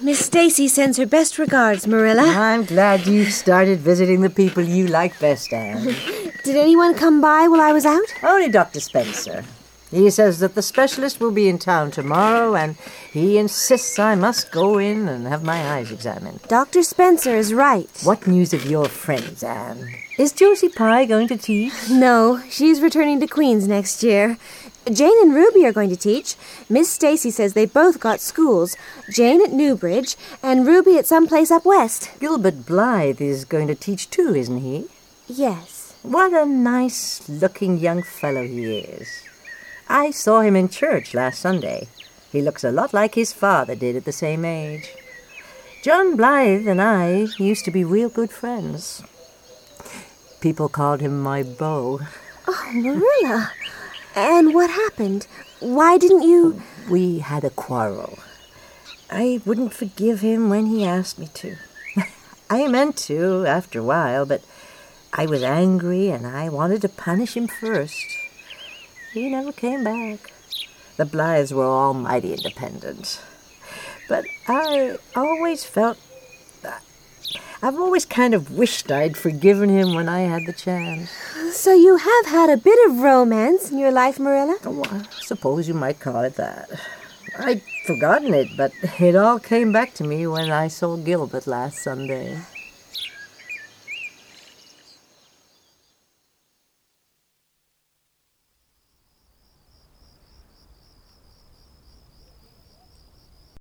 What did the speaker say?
Miss Stacy sends her best regards, Marilla. I'm glad you've started visiting the people you like best, Anne. Did anyone come by while I was out? Only Dr. Spencer. He says that the specialist will be in town tomorrow, and he insists I must go in and have my eyes examined. Dr. Spencer is right. What news of your friends, Anne? Is Josie Pye going to teach? No, she's returning to Queens next year. Jane and Ruby are going to teach. Miss Stacy says they both got schools. Jane at Newbridge and Ruby at some place up west. Gilbert Blythe is going to teach too, isn't he? Yes. What a nice-looking young fellow he is. I saw him in church last Sunday. He looks a lot like his father did at the same age. John Blythe and I used to be real good friends. People called him my beau. Oh, Marilla. And what happened? Why didn't you... We had a quarrel. I wouldn't forgive him when he asked me to. I meant to after a while, but I was angry and I wanted to punish him first. He never came back. The Blythes were all mighty independent. But I've always kind of wished I'd forgiven him when I had the chance. So you have had a bit of romance in your life, Marilla? Oh, I suppose you might call it that. I'd forgotten it, but it all came back to me when I saw Gilbert last Sunday.